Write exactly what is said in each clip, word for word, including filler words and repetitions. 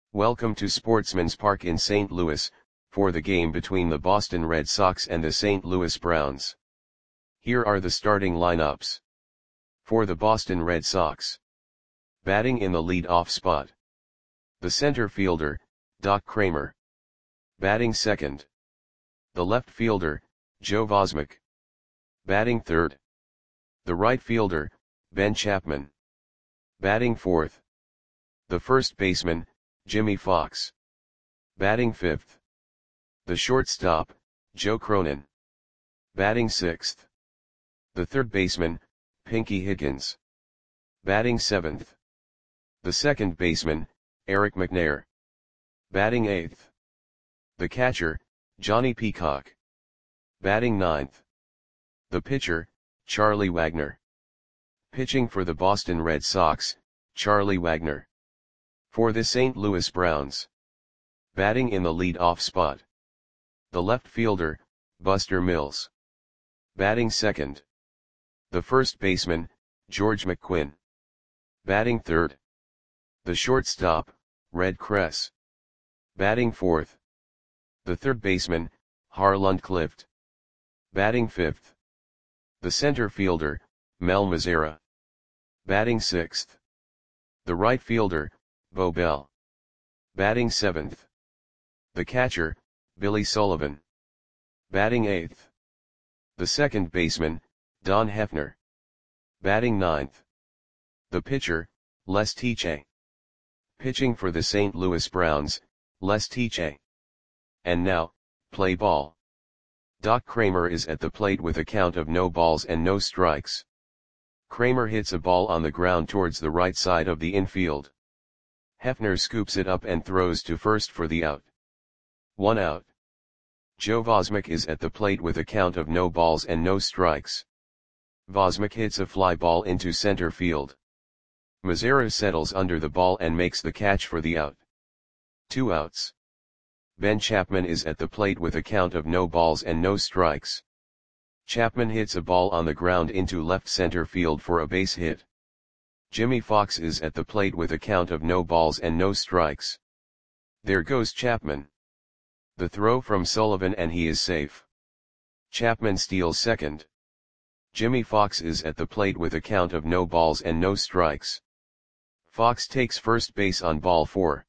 Welcome to Sportsman's Park in Saint Louis, for the game between the Boston Red Sox and the Saint Louis Browns. Here are the starting lineups. For the Boston Red Sox. Batting in the lead-off spot. The center fielder, Doc Cramer. Batting second. The left fielder, Joe Vosmek. Batting third. The right fielder, Ben Chapman. Batting fourth. The first baseman, Jimmie Foxx. Batting fifth. The shortstop, Joe Cronin. Batting sixth. The third baseman, Pinky Higgins. Batting seventh. The second baseman, Eric McNair. Batting eighth. The catcher, Johnny Peacock. Batting ninth. The pitcher, Charlie Wagner. Pitching for the Boston Red Sox, Charlie Wagner. For the Saint Louis Browns. Batting in the lead-off spot. The left fielder, Buster Mills. Batting second. The first baseman, George McQuinn. Batting third. The shortstop, Red Kress. Batting fourth. The third baseman, Harland Clift. Batting fifth. The center fielder, Mel Mazara. Batting sixth. The right fielder, Bo Bell. Batting seventh. The catcher, Billy Sullivan. Batting eighth. The second baseman, Don Hefner. Batting ninth. The pitcher, Les Tiche. Pitching for the Saint Louis Browns, Les Tiche. And now, play ball. Doc Cramer is at the plate with a count of no balls and no strikes. Cramer hits a ball on the ground towards the right side of the infield. Hefner scoops it up and throws to first for the out. One out. Joe Vosmek is at the plate with a count of no balls and no strikes. Vosmek hits a fly ball into center field. Mazara settles under the ball and makes the catch for the out. Two outs. Ben Chapman is at the plate with a count of no balls and no strikes. Chapman hits a ball on the ground into left center field for a base hit. Jimmie Foxx is at the plate with a count of no balls and no strikes. There goes Chapman. The throw from Sullivan and he is safe. Chapman steals second. Jimmie Foxx is at the plate with a count of no balls and no strikes. Foxx takes first base on ball four.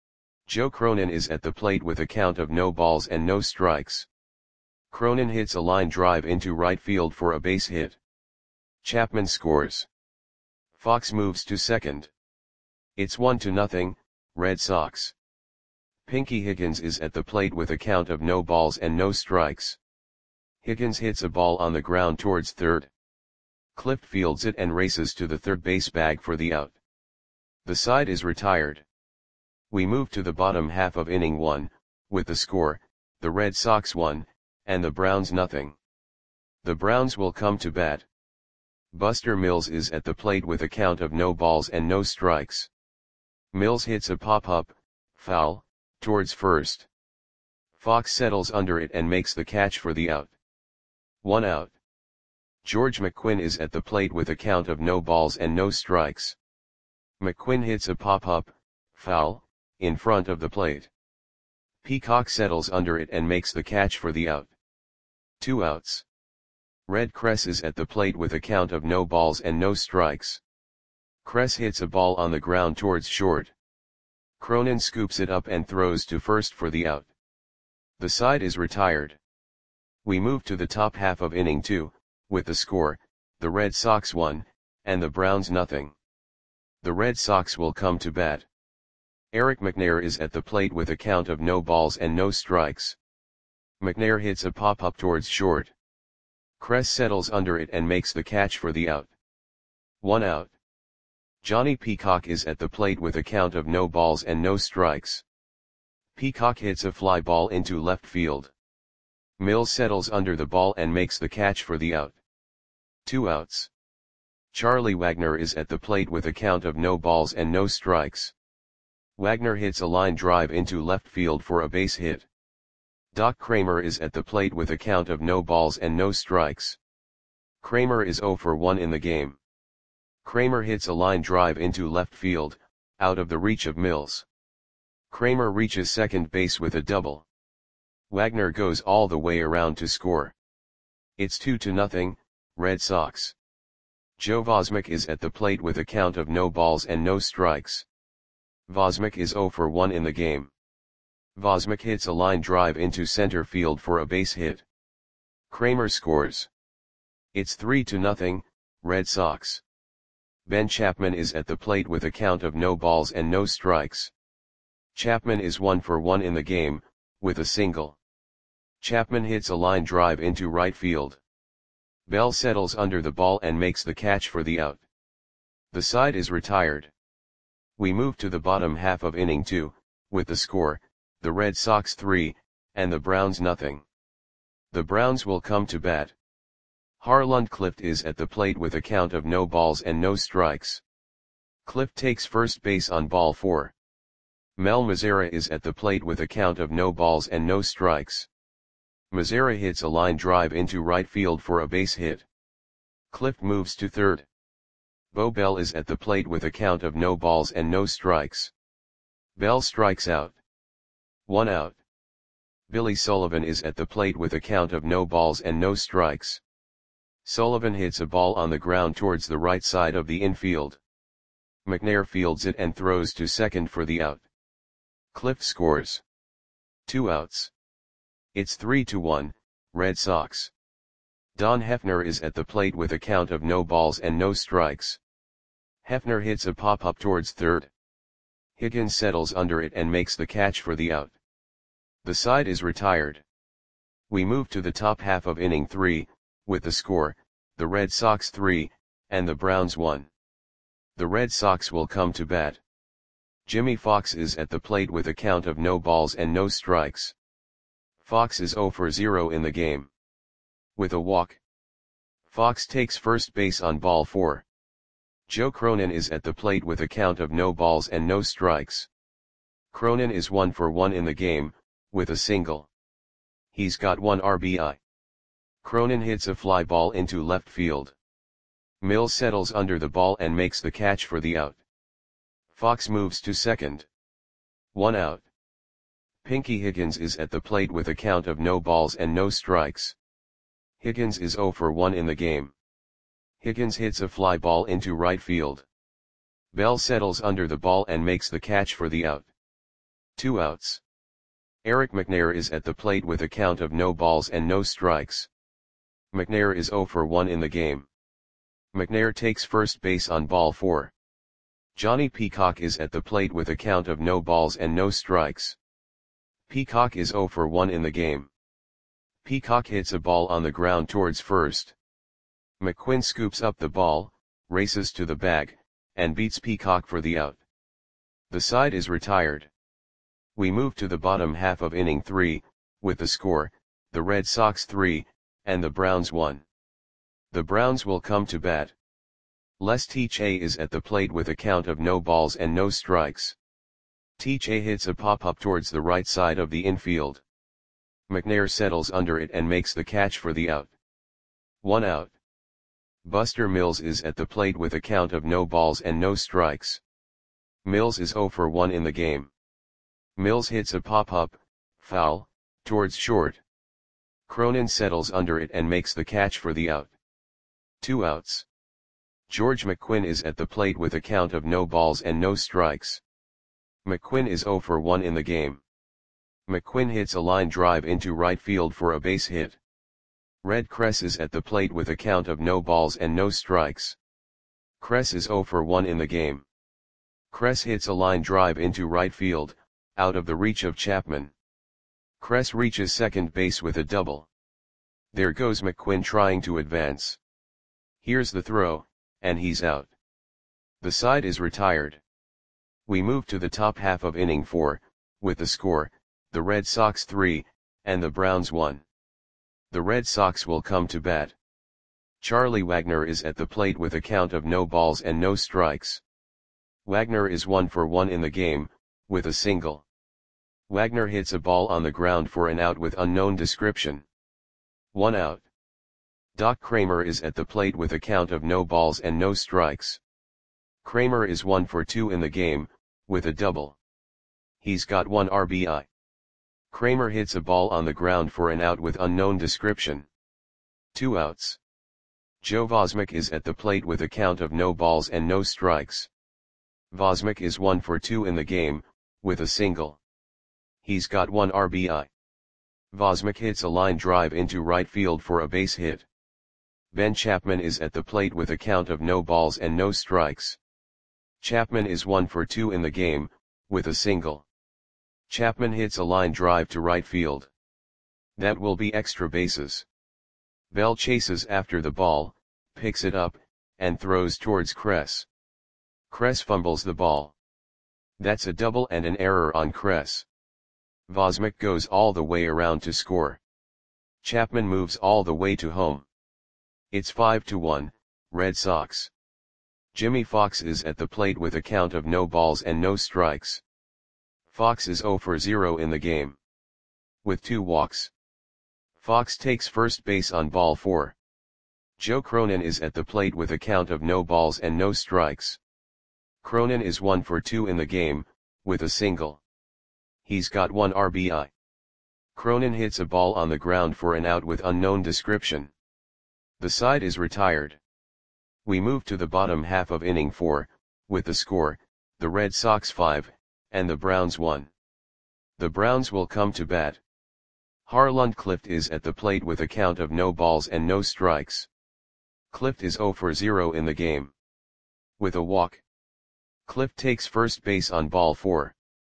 Joe Cronin is at the plate with a count of no balls and no strikes. Cronin hits a line drive into right field for a base hit. Chapman scores. Foxx moves to second. It's one to nothing, Red Sox. Pinky Higgins is at the plate with a count of no balls and no strikes. Higgins hits a ball on the ground towards third. Clift fields it and races to the third base bag for the out. The side is retired. We move to the bottom half of inning one, with the score, the Red Sox one, and the Browns nothing. The Browns will come to bat. Buster Mills is at the plate with a count of no balls and no strikes. Mills hits a pop-up, foul, towards first. Foxx settles under it and makes the catch for the out. One out. George McQuinn is at the plate with a count of no balls and no strikes. McQuinn hits a pop-up, foul, in front of the plate. Peacock settles under it and makes the catch for the out. Two outs. Red Kress is at the plate with a count of no balls and no strikes. Kress hits a ball on the ground towards short. Cronin scoops it up and throws to first for the out. The side is retired. We move to the top half of inning two, with the score, the Red Sox one, and the Browns nothing. The Red Sox will come to bat. Eric McNair is at the plate with a count of no balls and no strikes. McNair hits a pop-up towards short. Kress settles under it and makes the catch for the out. One out. Johnny Peacock is at the plate with a count of no balls and no strikes. Peacock hits a fly ball into left field. Mills settles under the ball and makes the catch for the out. Two outs. Charlie Wagner is at the plate with a count of no balls and no strikes. Wagner hits a line drive into left field for a base hit. Doc Cramer is at the plate with a count of no balls and no strikes. Cramer is zero for one in the game. Cramer hits a line drive into left field, out of the reach of Mills. Kramer reaches second base with a double. Wagner goes all the way around to score. It's two to nothing, Red Sox. Joe Vosmek is at the plate with a count of no balls and no strikes. Vosmek is zero for one in the game. Vosmek hits a line drive into center field for a base hit. Kramer scores. It's three to nothing, Red Sox. Ben Chapman is at the plate with a count of no balls and no strikes. Chapman is one for one in the game, with a single. Chapman hits a line drive into right field. Bell settles under the ball and makes the catch for the out. The side is retired. We move to the bottom half of inning two, with the score, the Red Sox three, and the Browns nothing. The Browns will come to bat. Harlund Clift is at the plate with a count of no balls and no strikes. Clift takes first base on ball four. Mel Mazara is at the plate with a count of no balls and no strikes. Mazara hits a line drive into right field for a base hit. Clift moves to third. Bo Bell is at the plate with a count of no balls and no strikes. Bell strikes out. One out. Billy Sullivan is at the plate with a count of no balls and no strikes. Sullivan hits a ball on the ground towards the right side of the infield. McNair fields it and throws to second for the out. Clift scores. Two outs. It's three to one, Red Sox. Don Hefner is at the plate with a count of no balls and no strikes. Hefner hits a pop-up towards third. Higgins settles under it and makes the catch for the out. The side is retired. We move to the top half of inning three, with the score, the Red Sox three, and the Browns one. The Red Sox will come to bat. Jimmy Fox is at the plate with a count of no balls and no strikes. Fox is zero for zero in the game. With a walk. Fox takes first base on ball four. Joe Cronin is at the plate with a count of no balls and no strikes. Cronin is one for one in the game, with a single. He's got one R B I. Cronin hits a fly ball into left field. Mills settles under the ball and makes the catch for the out. Fox moves to second. One out. Pinky Higgins is at the plate with a count of no balls and no strikes. Higgins is zero for one in the game. Higgins hits a fly ball into right field. Bell settles under the ball and makes the catch for the out. Two outs. Eric McNair is at the plate with a count of no balls and no strikes. McNair is zero for one in the game. McNair takes first base on ball four. Johnny Peacock is at the plate with a count of no balls and no strikes. Peacock is zero for one in the game. Peacock hits a ball on the ground towards first. McQuinn scoops up the ball, races to the bag, and beats Peacock for the out. The side is retired. We move to the bottom half of inning three, with the score, the Red Sox three, and the Browns one. The Browns will come to bat. Les Teache is at the plate with a count of no balls and no strikes. Teache hits a pop-up towards the right side of the infield. McNair settles under it and makes the catch for the out. One out. Buster Mills is at the plate with a count of no balls and no strikes. Mills is zero for one in the game. Mills hits a pop-up, foul, towards short. Cronin settles under it and makes the catch for the out. Two outs. George McQuinn is at the plate with a count of no balls and no strikes. McQuinn is zero for one in the game. McQuinn hits a line drive into right field for a base hit. Red Kress is at the plate with a count of no balls and no strikes. Kress is zero for one in the game. Kress hits a line drive into right field, out of the reach of Chapman. Kress reaches second base with a double. There goes McQuinn trying to advance. Here's the throw, and he's out. The side is retired. We move to the top half of inning four, with the score, the Red Sox three, and the Browns one. The Red Sox will come to bat. Charlie Wagner is at the plate with a count of no balls and no strikes. Wagner is one for one in the game, with a single. Wagner hits a ball on the ground for an out with unknown description. One out. Doc Kramer is at the plate with a count of no balls and no strikes. Kramer is one for two in the game, with a double. He's got one R B I. Kramer hits a ball on the ground for an out with unknown description. Two outs. Joe Vosmek is at the plate with a count of no balls and no strikes. Vosmek is one for two in the game, with a single. He's got one R B I. Vosmek hits a line drive into right field for a base hit. Ben Chapman is at the plate with a count of no balls and no strikes. Chapman is one for two in the game, with a single. Chapman hits a line drive to right field. That will be extra bases. Bell chases after the ball, picks it up, and throws towards Kress. Kress fumbles the ball. That's a double and an error on Kress. Vosmek goes all the way around to score. Chapman moves all the way to home. It's five to one, Red Sox. Jimmy Fox is at the plate with a count of no balls and no strikes. Fox is zero for zero in the game. With two walks. Fox takes first base on ball four. Joe Cronin is at the plate with a count of no balls and no strikes. Cronin is one for two in the game, with a single. He's got one R B I. Cronin hits a ball on the ground for an out with unknown description. The side is retired. We move to the bottom half of inning four, with the score, the Red Sox five, and the Browns one. The Browns will come to bat. Harland Clift is at the plate with a count of no balls and no strikes. Clift is zero for zero in the game. With a walk. Clift takes first base on ball four.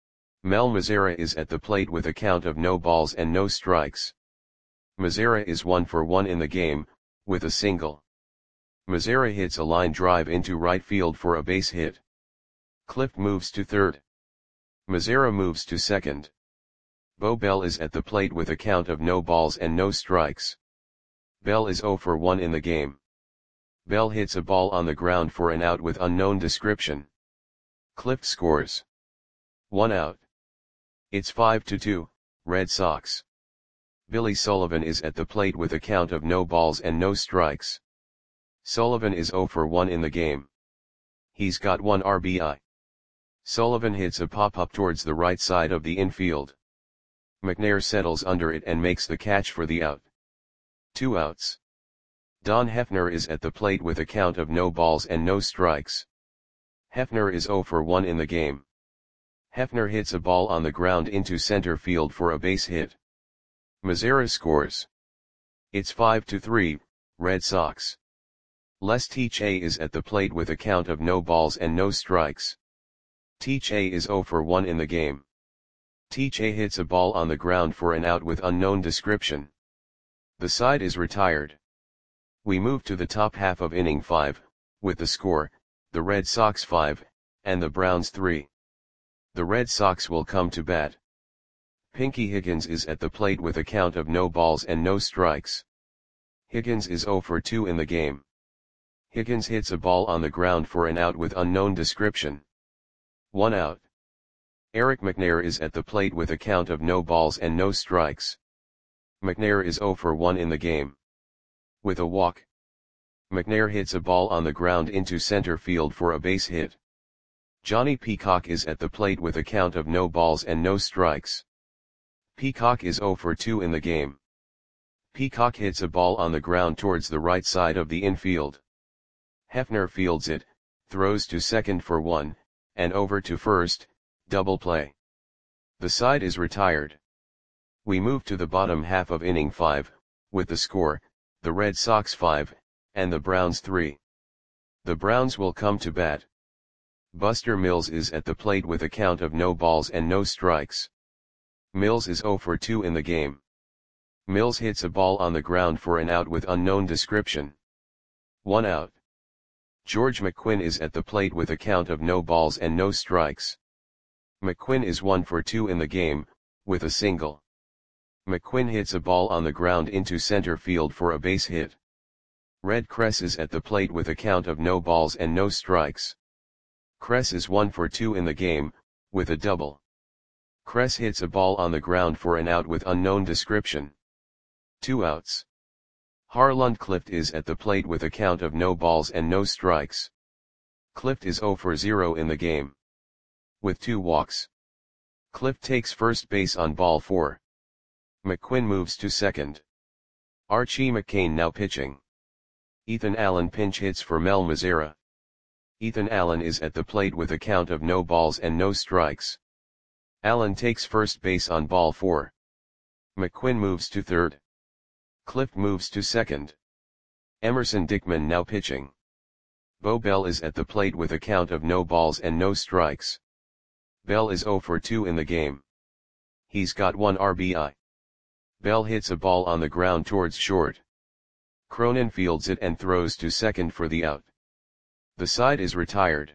Mel Mazara is at the plate with a count of no balls and no strikes. Mazara is one for one in the game, with a single. Mazara hits a line drive into right field for a base hit. Clift moves to third. Mazara moves to second. Bo Bell is at the plate with a count of no balls and no strikes. Bell is zero for one in the game. Bell hits a ball on the ground for an out with unknown description. Clift scores. One out. It's five to two, Red Sox. Billy Sullivan is at the plate with a count of no balls and no strikes. Sullivan is zero for one in the game. He's got one R B I. Sullivan hits a pop-up towards the right side of the infield. McNair settles under it and makes the catch for the out. Two outs. Don Hefner is at the plate with a count of no balls and no strikes. Hefner is zero for one in the game. Hefner hits a ball on the ground into center field for a base hit. Mazara scores. It's five to three, Red Sox. Les Teache is at the plate with a count of no balls and no strikes. Teache is zero for one in the game. Teache hits a ball on the ground for an out with unknown description. The side is retired. We move to the top half of inning five, with the score, the Red Sox five, and the Browns three. The Red Sox will come to bat. Pinky Higgins is at the plate with a count of no balls and no strikes. Higgins is zero for two in the game. Higgins hits a ball on the ground for an out with unknown description. One out. Eric McNair is at the plate with a count of no balls and no strikes. McNair is zero for one in the game. With a walk. McNair hits a ball on the ground into center field for a base hit. Johnny Peacock is at the plate with a count of no balls and no strikes. Peacock is zero for two in the game. Peacock hits a ball on the ground towards the right side of the infield. Hefner fields it, throws to second for one, and over to first, double play. The side is retired. We move to the bottom half of inning five, with the score, the Red Sox five, and the Browns three. The Browns will come to bat. Buster Mills is at the plate with a count of no balls and no strikes. Mills is zero for two in the game. Mills hits a ball on the ground for an out with unknown description. One out. George McQuinn is at the plate with a count of no balls and no strikes. McQuinn is one for two in the game, with a single. McQuinn hits a ball on the ground into center field for a base hit. Red Kress is at the plate with a count of no balls and no strikes. Kress is one for two in the game, with a double. Kress hits a ball on the ground for an out with unknown description. Two outs. Harland Clift is at the plate with a count of no balls and no strikes. Clift is zero for zero in the game. With two walks. Cliff takes first base on ball four. McQuinn moves to second. Archie McCain now pitching. Ethan Allen pinch hits for Mel Mazera. Ethan Allen is at the plate with a count of no balls and no strikes. Allen takes first base on ball four. McQuinn moves to third. Cliff moves to second. Emerson Dickman now pitching. Bo Bell is at the plate with a count of no balls and no strikes. Bell is oh for two in the game. He's got one R B I. Bell hits a ball on the ground towards short. Cronin fields it and throws to second for the out. The side is retired.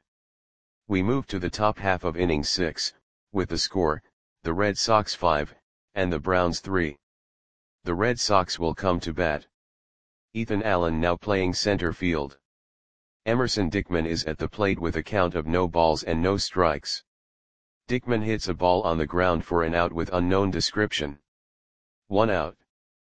We move to the top half of inning six, with the score, the Red Sox five, and the Browns three. The Red Sox will come to bat. Ethan Allen now playing center field. Emerson Dickman is at the plate with a count of no balls and no strikes. Dickman hits a ball on the ground for an out with unknown description. One out.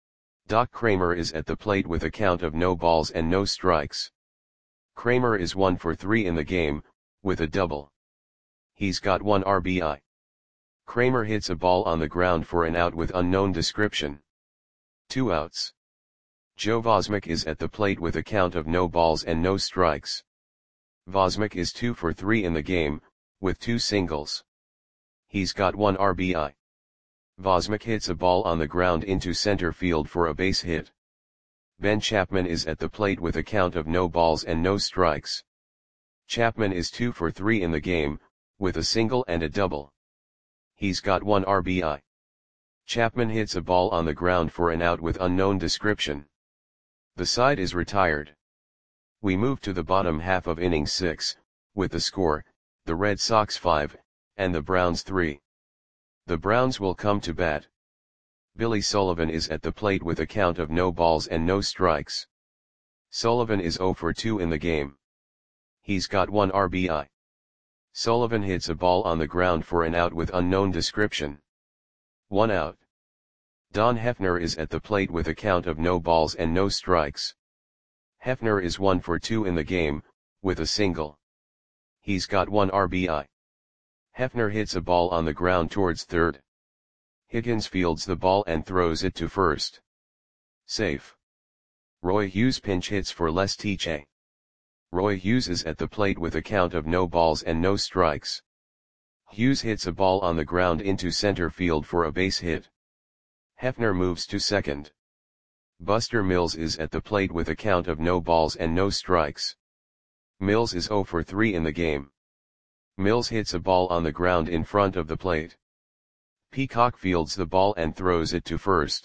Doc Kramer is at the plate with a count of no balls and no strikes. Kramer is one for three in the game, with a double. He's got one R B I. Kramer hits a ball on the ground for an out with unknown description. Two outs. Joe Vosmick is at the plate with a count of no balls and no strikes. Vosmick is two for three in the game, with two singles. He's got one R B I. Vosmick hits a ball on the ground into center field for a base hit. Ben Chapman is at the plate with a count of no balls and no strikes. Chapman is two for three in the game, with a single and a double. He's got one R B I. Chapman hits a ball on the ground for an out with unknown description. The side is retired. We move to the bottom half of inning six, with the score, the Red Sox five, and the Browns three. The Browns will come to bat. Billy Sullivan is at the plate with a count of no balls and no strikes. Sullivan is oh for two in the game. He's got one R B I. Sullivan hits a ball on the ground for an out with unknown description. One out. Don Hefner is at the plate with a count of no balls and no strikes. Hefner is one for two in the game, with a single. He's got one R B I. Hefner hits a ball on the ground towards third. Higgins fields the ball and throws it to first. Safe. Roy Hughes pinch hits for Les Tiche. Roy Hughes is at the plate with a count of no balls and no strikes. Hughes hits a ball on the ground into center field for a base hit. Hefner moves to second. Buster Mills is at the plate with a count of no balls and no strikes. Mills is oh for three in the game. Mills hits a ball on the ground in front of the plate. Peacock fields the ball and throws it to first.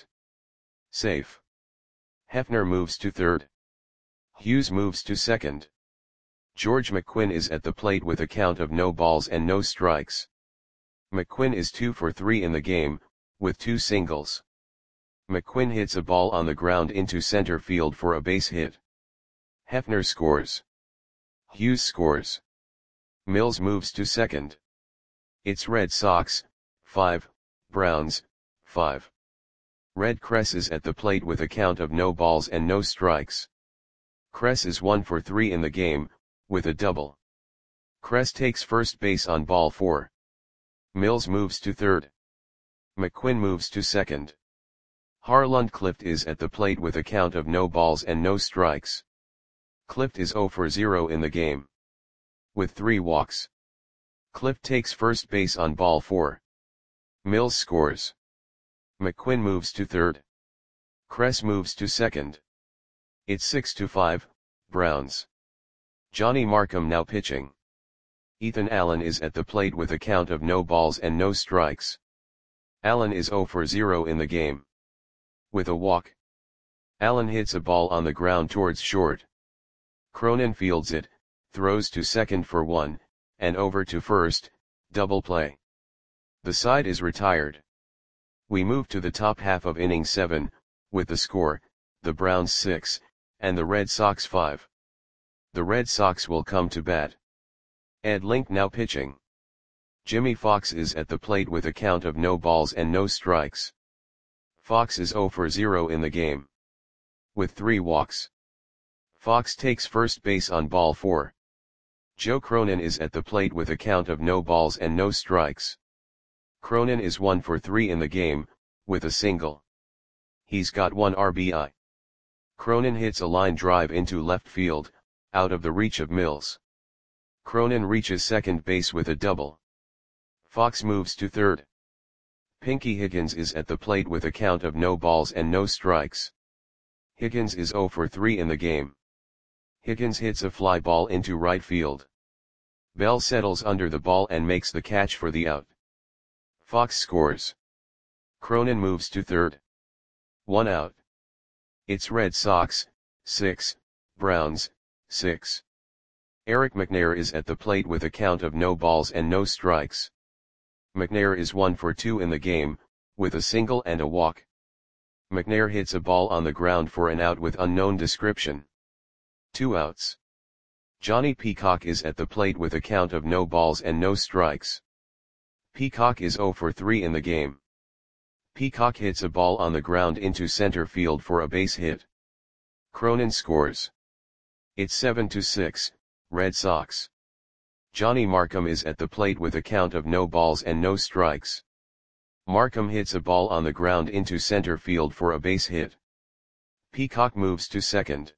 Safe. Hefner moves to third. Hughes moves to second. George McQuinn is at the plate with a count of no balls and no strikes. McQuinn is two for three in the game, with two singles. McQuinn hits a ball on the ground into center field for a base hit. Hefner scores. Hughes scores. Mills moves to second. It's Red Sox, five, Browns, five. Red Cress is at the plate with a count of no balls and no strikes. Cress is one for three in the game, with a double. Cress takes first base on ball four. Mills moves to third. McQuinn moves to second. Harlund Clift is at the plate with a count of no balls and no strikes. Clift is oh for zero in the game, with three walks. Clift takes first base on ball four. Mills scores. McQuinn moves to third. Cress moves to second. It's six to five, Browns. Johnny Markham now pitching. Ethan Allen is at the plate with a count of no balls and no strikes. Allen is oh for zero in the game, with a walk. Allen hits a ball on the ground towards short. Cronin fields it, throws to second for one, and over to first, double play. The side is retired. We move to the top half of inning seven, with the score, the Browns six, and the Red Sox five. The Red Sox will come to bat. Ed Link now pitching. Jimmy Fox is at the plate with a count of no balls and no strikes. Fox is oh for zero in the game, with three walks. Fox takes first base on ball four. Joe Cronin is at the plate with a count of no balls and no strikes. Cronin is one for three in the game, with a single. He's got one R B I. Cronin hits a line drive into left field, out of the reach of Mills. Cronin reaches second base with a double. Fox moves to third. Pinky Higgins is at the plate with a count of no balls and no strikes. Higgins is zero for three in the game. Higgins hits a fly ball into right field. Bell settles under the ball and makes the catch for the out. Fox scores. Cronin moves to third. One out. It's Red Sox, six, Browns, six. Eric McNair is at the plate with a count of no balls and no strikes. McNair is one for two in the game, with a single and a walk. McNair hits a ball on the ground for an out with unknown description. Two outs. Johnny Peacock is at the plate with a count of no balls and no strikes. Peacock is zero for three in the game. Peacock hits a ball on the ground into center field for a base hit. Cronin scores. It's seven to six, Red Sox. Johnny Markham is at the plate with a count of no balls and no strikes. Markham hits a ball on the ground into center field for a base hit. Peacock moves to second.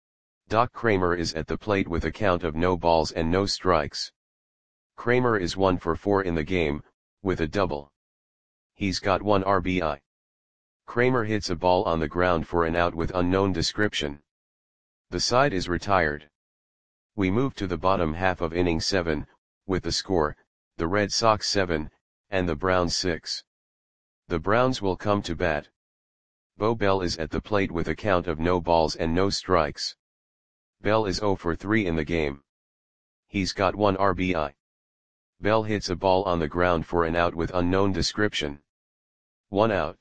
Doc Kramer is at the plate with a count of no balls and no strikes. Kramer is one for four in the game, with a double. He's got one R B I. Kramer hits a ball on the ground for an out with unknown description. The side is retired. We move to the bottom half of inning seven, with the score, the Red Sox seven, and the Browns six. The Browns will come to bat. Bo Bell is at the plate with a count of no balls and no strikes. Bell is zero for three in the game. He's got one R B I. Bell hits a ball on the ground for an out with unknown description. One out.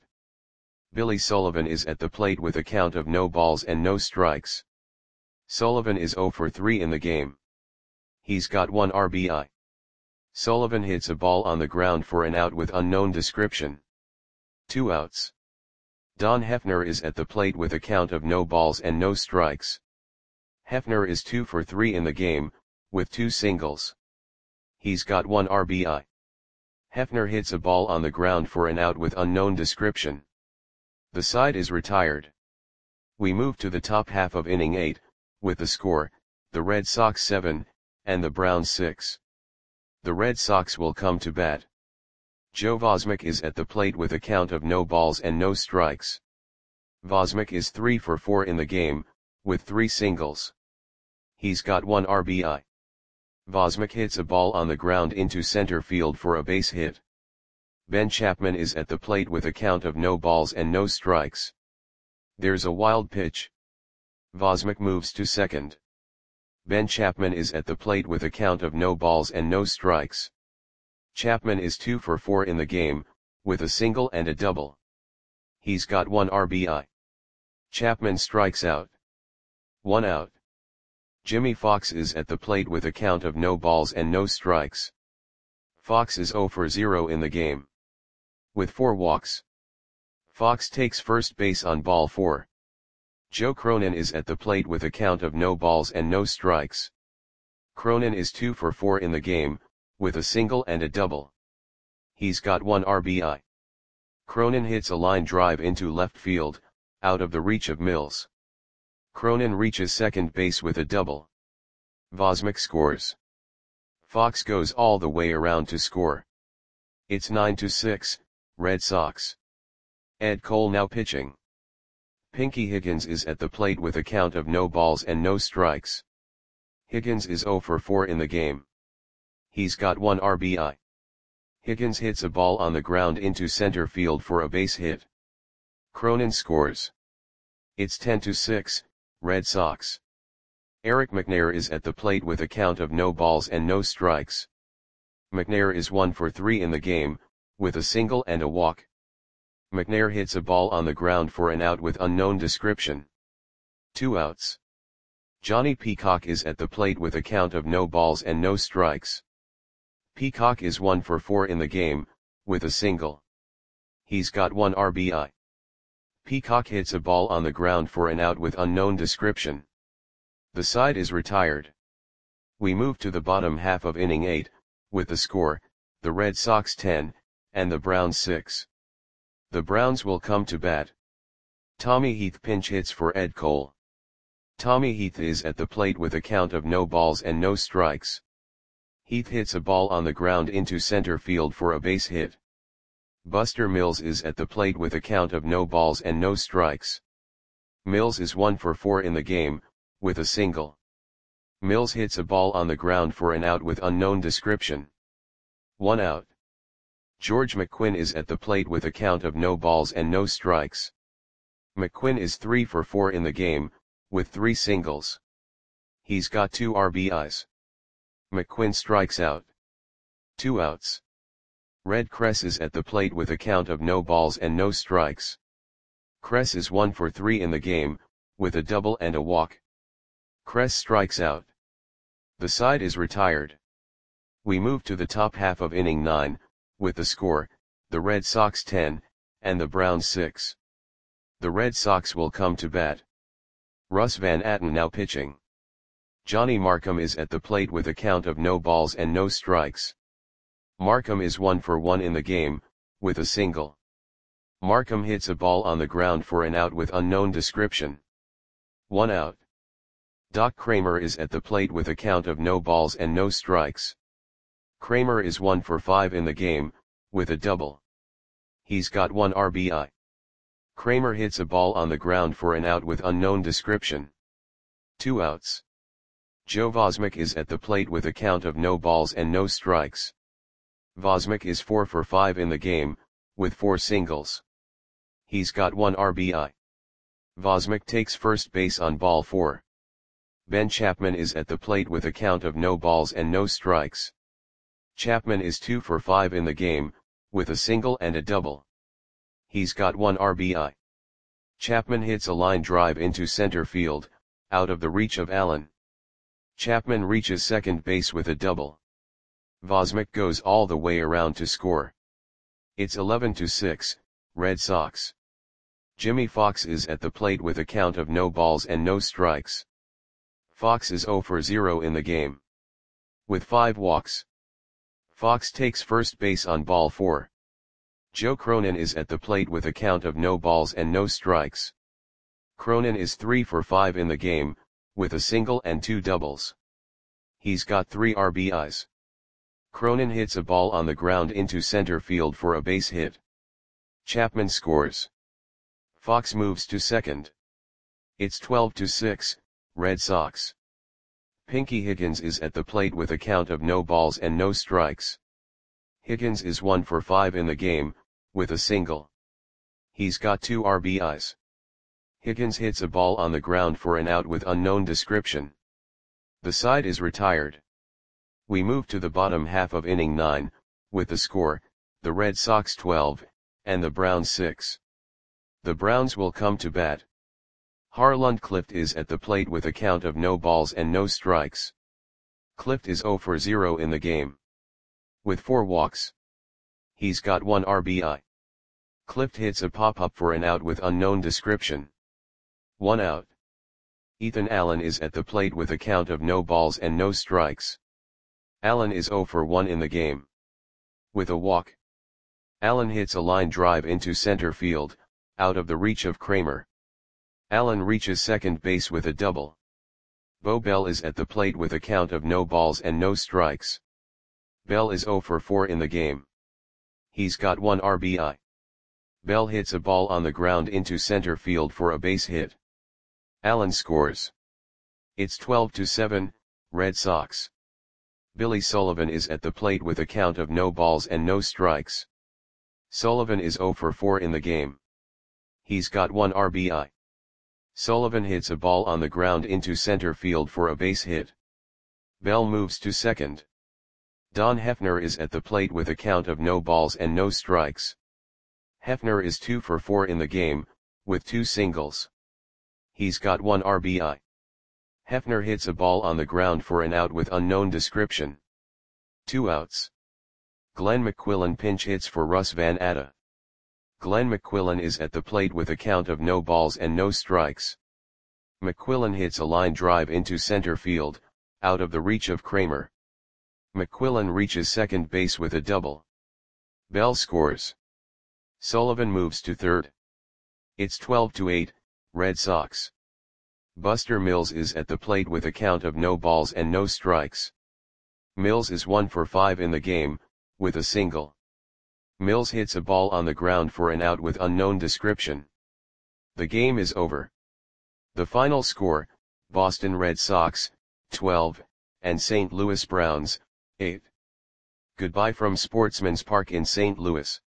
Billy Sullivan is at the plate with a count of no balls and no strikes. Sullivan is zero for three in the game. He's got one R B I. Sullivan hits a ball on the ground for an out with unknown description. Two outs. Don Hefner is at the plate with a count of no balls and no strikes. Hefner is two for three in the game, with two singles. He's got one R B I. Hefner hits a ball on the ground for an out with unknown description. The side is retired. We move to the top half of inning eight, with the score, the Red Sox seven, and the Browns six. The Red Sox will come to bat. Joe Vosmick is at the plate with a count of no balls and no strikes. Vosmick is three for four in the game, with three singles. He's got one R B I. Vosmick hits a ball on the ground into center field for a base hit. Ben Chapman is at the plate with a count of no balls and no strikes. There's a wild pitch. Vosmick moves to second. Ben Chapman is at the plate with a count of no balls and no strikes. Chapman is two for four in the game, with a single and a double. He's got one R B I. Chapman strikes out. One out. Jimmy Fox is at the plate with a count of no balls and no strikes. Fox is zero for zero in the game. With four walks. Fox takes first base on ball four. Joe Cronin is at the plate with a count of no balls and no strikes. Cronin is two for four in the game, with a single and a double. He's got one R B I. Cronin hits a line drive into left field, out of the reach of Mills. Cronin reaches second base with a double. Vosmick scores. Fox goes all the way around to score. It's nine to six, Red Sox. Ed Cole now pitching. Pinky Higgins is at the plate with a count of no balls and no strikes. Higgins is zero for four in the game. He's got one R B I. Higgins hits a ball on the ground into center field for a base hit. Cronin scores. It's ten to six, Red Sox. Eric McNair is at the plate with a count of no balls and no strikes. McNair is one for three in the game, with a single and a walk. McNair hits a ball on the ground for an out with unknown description. Two outs. Johnny Peacock is at the plate with a count of no balls and no strikes. Peacock is one for four in the game, with a single. He's got one R B I. Peacock hits a ball on the ground for an out with unknown description. The side is retired. We move to the bottom half of inning eight, with the score, the Red Sox ten, and the Browns six. The Browns will come to bat. Tommy Heath pinch hits for Ed Cole. Tommy Heath is at the plate with a count of no balls and no strikes. Heath hits a ball on the ground into center field for a base hit. Buster Mills is at the plate with a count of no balls and no strikes. Mills is one for four in the game, with a single. Mills hits a ball on the ground for an out with unknown description. One out. George McQuinn is at the plate with a count of no balls and no strikes. McQuinn is three for four in the game, with three singles. He's got two R B Is. McQuinn strikes out. Two outs. Red Kress is at the plate with a count of no balls and no strikes. Kress is one for three in the game, with a double and a walk. Kress strikes out. The side is retired. We move to the top half of inning nine, with the score, the Red Sox ten, and the Browns six. The Red Sox will come to bat. Russ Van Atten now pitching. Johnny Markham is at the plate with a count of no balls and no strikes. Markham is one for one in the game, with a single. Markham hits a ball on the ground for an out with unknown description. One out. Doc Kramer is at the plate with a count of no balls and no strikes. Kramer is one for five in the game, with a double. He's got one R B I. Kramer hits a ball on the ground for an out with unknown description. Two outs. Joe Vosmick is at the plate with a count of no balls and no strikes. Vosmick is four for five in the game, with four singles. He's got one R B I. Vosmick takes first base on ball four. Ben Chapman is at the plate with a count of no balls and no strikes. Chapman is two for five in the game, with a single and a double. He's got one R B I. Chapman hits a line drive into center field, out of the reach of Allen. Chapman reaches second base with a double. Vosmick goes all the way around to score. It's eleven to six, Red Sox. Jimmy Fox is at the plate with a count of no balls and no strikes. Fox is zero for zero in the game. With five walks. Fox takes first base on ball four. Joe Cronin is at the plate with a count of no balls and no strikes. Cronin is three for five in the game, with a single and two doubles. He's got three R B Is. Cronin hits a ball on the ground into center field for a base hit. Chapman scores. Fox moves to second. It's twelve to six, Red Sox. Pinky Higgins is at the plate with a count of no balls and no strikes. Higgins is one for five in the game, with a single. He's got two R B Is. Higgins hits a ball on the ground for an out with unknown description. The side is retired. We move to the bottom half of inning nine, with the score, the Red Sox twelve, and the Browns six. The Browns will come to bat. Harland Clift is at the plate with a count of no balls and no strikes. Clift is zero for zero in the game. With four walks. He's got one R B I. Clift hits a pop-up for an out with unknown description. One out. Ethan Allen is at the plate with a count of no balls and no strikes. Allen is zero for one in the game. With a walk. Allen hits a line drive into center field, out of the reach of Kramer. Allen reaches second base with a double. Bo Bell is at the plate with a count of no balls and no strikes. Bell is zero for four in the game. He's got one R B I. Bell hits a ball on the ground into center field for a base hit. Allen scores. It's twelve to seven, Red Sox. Billy Sullivan is at the plate with a count of no balls and no strikes. Sullivan is zero for four in the game. He's got one R B I. Sullivan hits a ball on the ground into center field for a base hit. Bell moves to second. Don Hefner is at the plate with a count of no balls and no strikes. Hefner is two for four in the game, with two singles. He's got one R B I. Hefner hits a ball on the ground for an out with unknown description. Two outs. Glenn McQuillan pinch hits for Russ Van Atta. Glenn McQuillan is at the plate with a count of no balls and no strikes. McQuillan hits a line drive into center field, out of the reach of Kramer. McQuillan reaches second base with a double. Bell scores. Sullivan moves to third. It's twelve to eight, Red Sox. Buster Mills is at the plate with a count of no balls and no strikes. Mills is one for five in the game, with a single. Mills hits a ball on the ground for an out with unknown description. The game is over. The final score, Boston Red Sox, twelve, and Saint Louis Browns, eight. Goodbye from Sportsman's Park in Saint Louis.